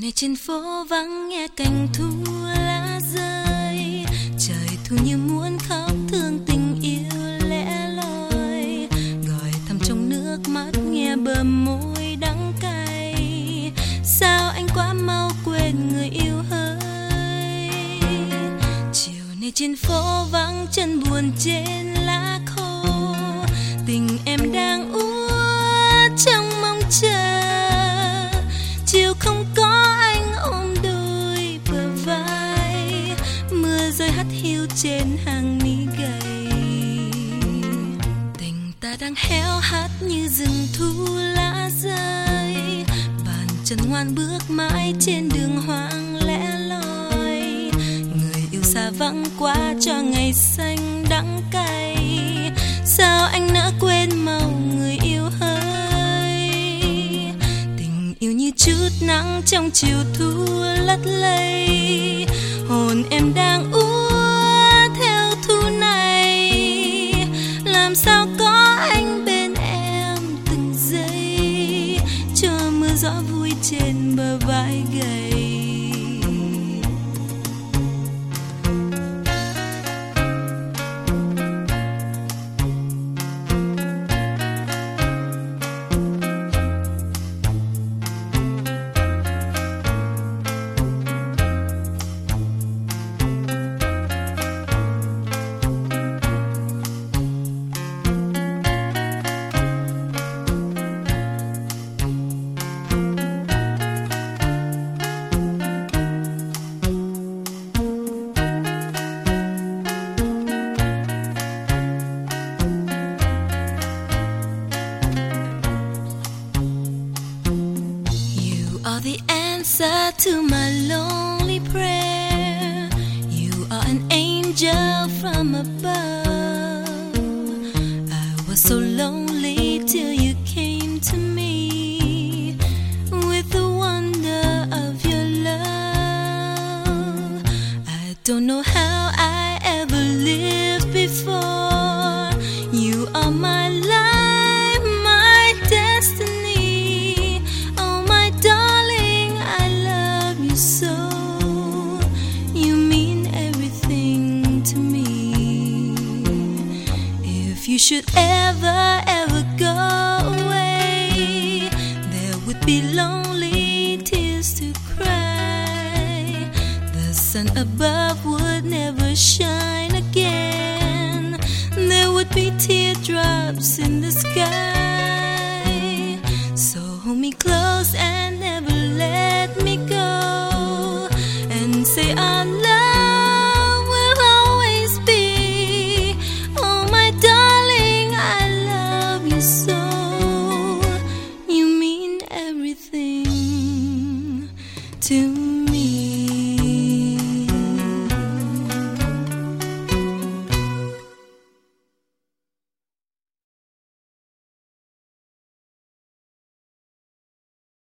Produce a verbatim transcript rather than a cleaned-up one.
này trên phố vắng nghe cành thu lá rơi, trời thu như muốn khóc thương tình yêu lẻ loi, gọi thầm trong nước mắt nghe bờ môi đắng cay. Sao anh quá mau quên người yêu hỡi? Chiều này trên phố vắng chân buồn trên lá khô, tình em đang úa trong mong chờ. Chiều không có anh ôm đôi bờ vai, mưa rơi hắt hiu trên hàng mi gầy. Tình ta đang héo hắt như rừng thu lá rơi, bàn chân ngoan bước mãi trên đường hoang lẻ loi. Người yêu xa vắng quá cho ngày xanh đắng cay. Sao anh nỡ quên mau người yêu hỡi? Tình yêu như chút nắng trong chiều thu lất lây, hồn em đang úa theo thu này. Làm sao có anh bên em từng giây, cho mưa gió vui trên bờ vai gầy. Are the answer to my lonely prayer. You are an angel from above. I was so lonely till you came to me with the wonder of your love. I don't know how I ever lived before. You are my life, my destiny. So you mean everything to me. If you should ever, ever go away, there would be lonely tears to cry. The sun above